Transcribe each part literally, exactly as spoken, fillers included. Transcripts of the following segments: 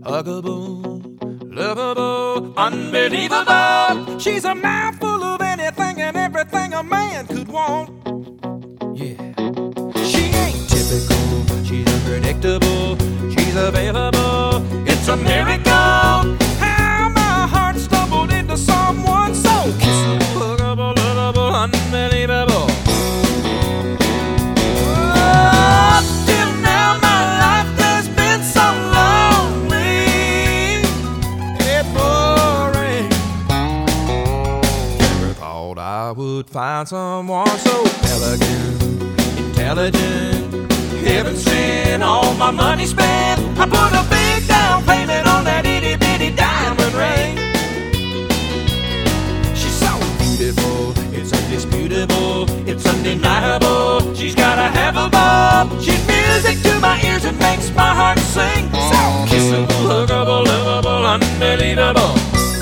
Huggable, lovable, unbelievable. She's a mouthful of anything and everything a man could want. Yeah. She ain't typical, she's unpredictable, she's available. It's a miracle how my heart stumbled into someone so kissable, huggable, lovable, unbelievable. Oh, till now my life has been so lonely and boring. Never thought I would find someone so elegant, intelligent, heaven sent. All my money spent, I put a big down payment on that itty bitty diamond ring. She's so beautiful, it's undisputable, it's undeniable. She's got a have a bob. She's music to my ears and makes my heart sing. So kissable, huggable, lovable, unbelievable.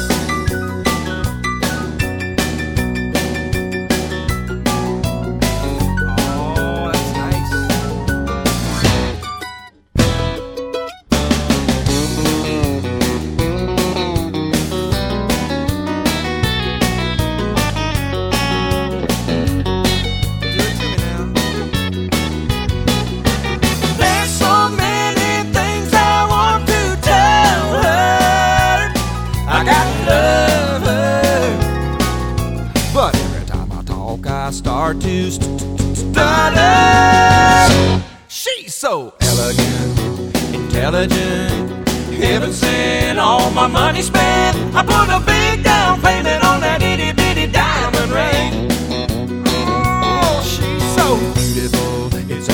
I start to st- st- stutter. She's so elegant, intelligent, heaven sent. All my money spent, I put a big down payment on that itty bitty diamond ring. Oh, she's so beautiful, it's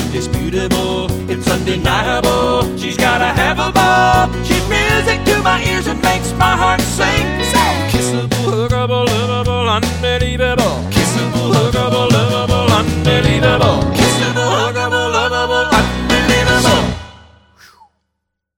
undisputable, it's undeniable. She's got a have a bob. She's music to my ears and makes